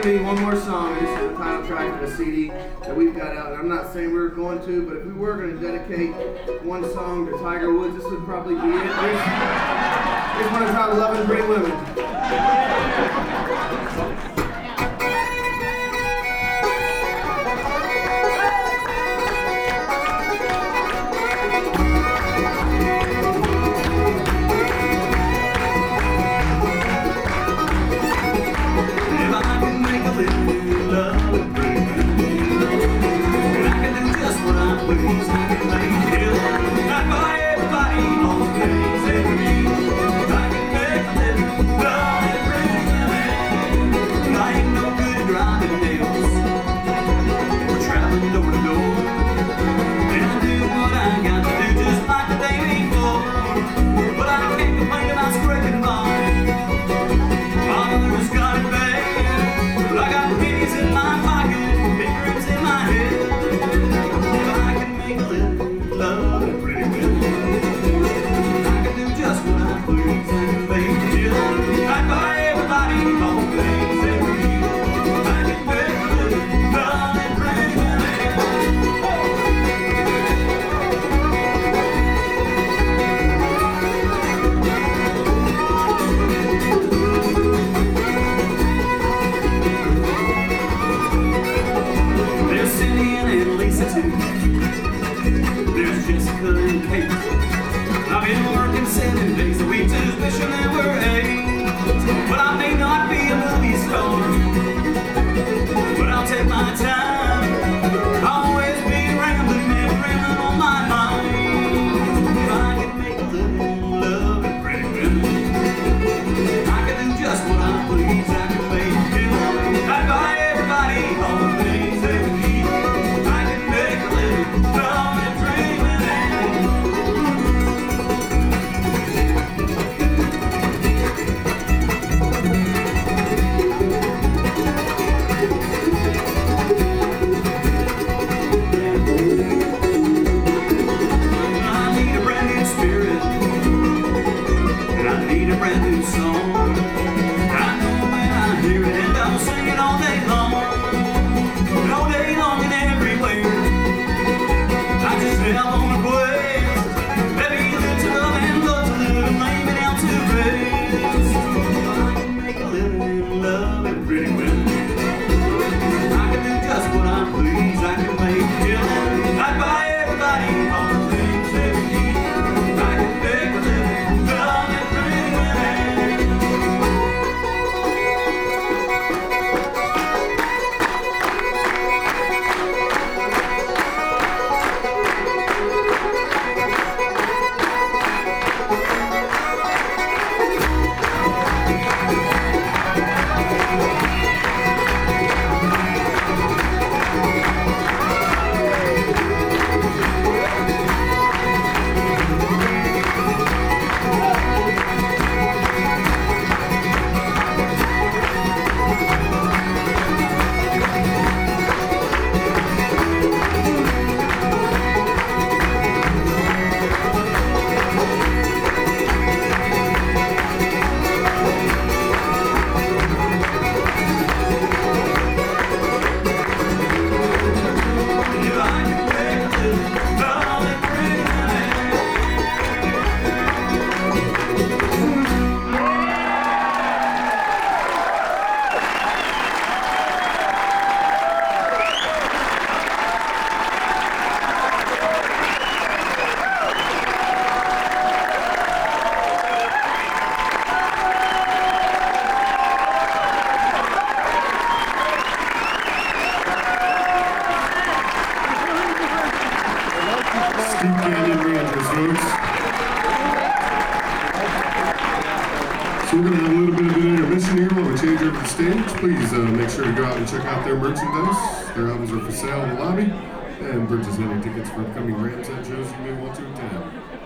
me one more song. This is the title track of the CD that we've got out. And I'm not saying we're going to, but if we were going to dedicate one song to Tiger Woods, this would probably be it. Here's one about loving pretty women. There's Jessica and Kate. I've been working 7 days a week, just wishing there were 8. But I may not be a movie star, but I'll take my time. I'll always be rambling, never rambling on my mind. If I could make a living loving pretty women, I could do just what I please. I could make a killing. I'd buy everybody all the things they would need. So we're going to have a little bit of an intermission here while we change over the stage. Please make sure to go out and check out their merchandise. Their albums are for sale in the lobby, and purchase any tickets for upcoming Ramset shows you may want to attend.